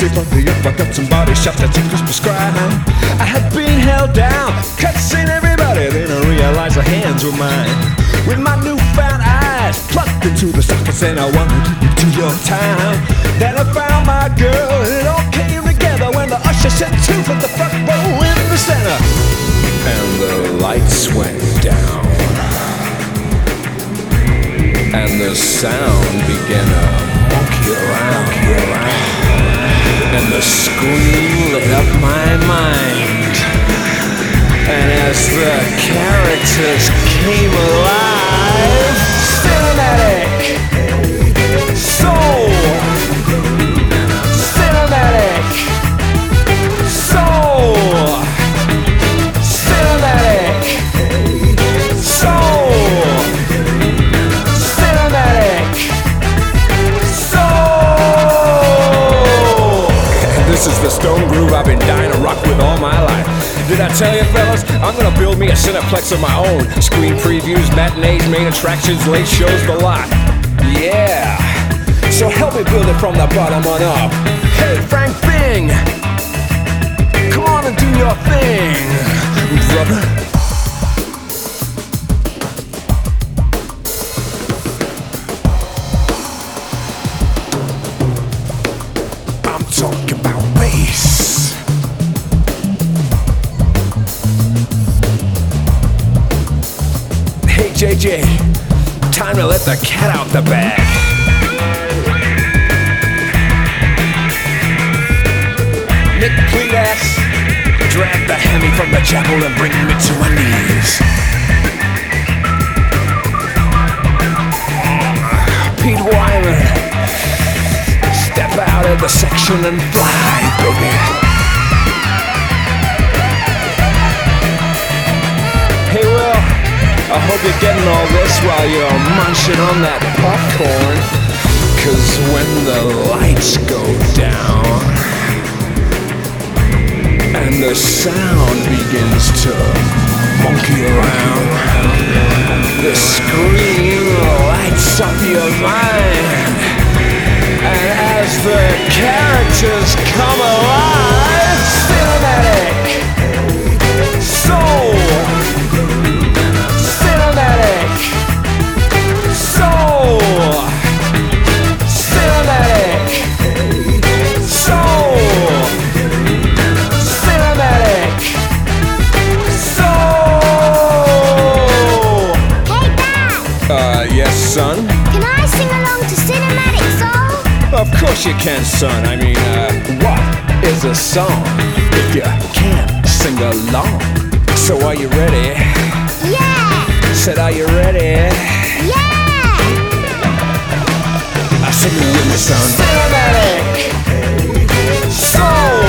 shape of the earth. I got some body shots that you could prescribe. I had been held down, cutscene everybody. Then I realized the hands were mine. With my newfound eyes plucked into the sockets, and I wandered into your town. Then I found my girl, and it all came together when the usher said two from the front row in the center. And the lights went down, and the sound began to monkey around, and the scream lit up my mind. And as the characters came alive, cinematic, soul, cinematic, soul, cinematic, soul, cinematic, soul. This is the stone groove I've been dying to rock with all my life. Did I tell you, fellas? I'm gonna build me a Cineplex of my own. Screen previews, matinees, main attractions, late shows, the lot. Yeah. So help me build it from the bottom on up. Hey, Frank Bing, come on and do your thing, brother. I'm talking about bass. Hey JJ, time to let the cat out the bag. Nick Cletus, drag the hammy from the chapel and bring me to my knees. Pete Wyman, step out of the section and fly, baby. Hey Will, I hope you're getting all this while you're munching on that popcorn. 'Cause when the lights go down and the sound begins to monkey around, the screen lights up your mind. And as the characters come alive, cinematic, soul, cinematic, soul, cinematic, soul, cinematic, soul. Hey Dad! Yes, son? Can I sing along to Cinematic Soul? Of course you can, son. I mean, what is a song if you can't sing along? So are you ready? Yeah! Said, are you ready? Yeah! I sing it with me, son. Cinematic, soul,